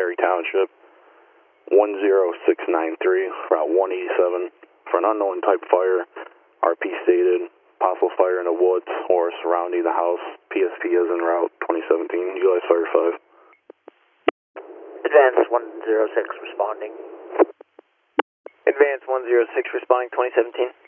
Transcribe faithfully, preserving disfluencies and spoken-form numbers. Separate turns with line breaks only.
Perry Township, one zero six nine three, Route one eighty-seven, for an unknown type fire. R P stated, possible fire in the woods or surrounding the house. P S P is en route, twenty seventeen, Utilize Fire five.
Advance one zero six responding. Advance one zero six responding, twenty seventeen.